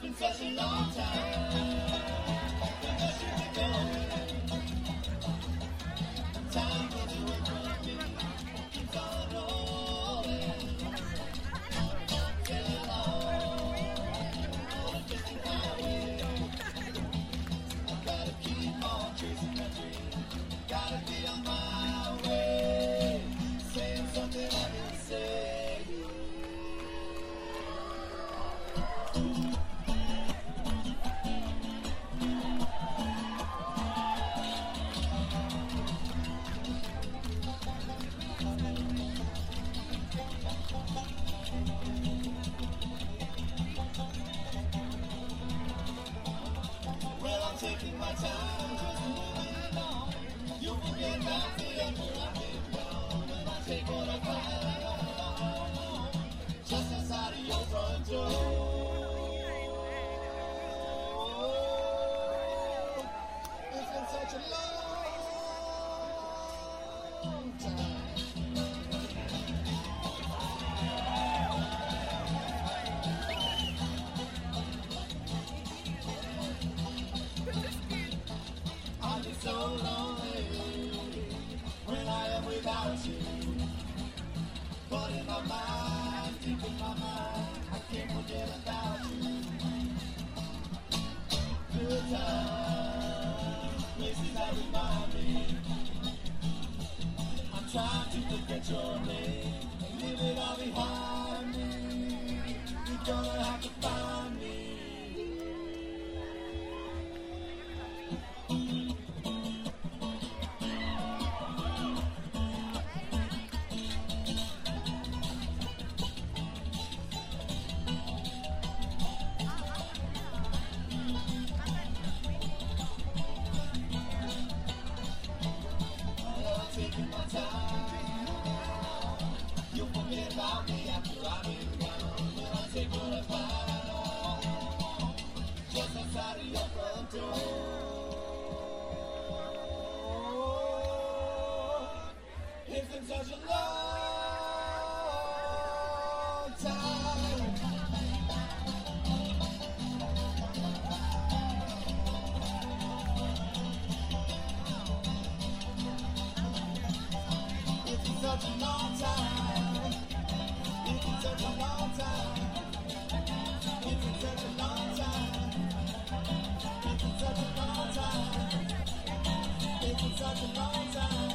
been such a long time. Just you to go. Time goes away from me. Keeps on rolling. Still on a distant highway. I gotta keep on chasing my dream. Gotta be on my way. Saying something I didn't say. Taking my time, just moving along. You forget about me and where I've been gone. And I take what I find, just inside of your front door. It's been such a long time. I'm so lonely when I am without you. But in my mind, deep in my mind, I can't forget about you. Good times, places that remind me. I'm trying to forget your name and leave it all behind me. You're gonna have to find me. Taking my time. You'll forget about me after I've been gone. When I take what I find, just outside of your front door. It's been such a long time. Such a long time. It's been such a long time. It's been such a long time. It's been such a long time. It's been such a long time.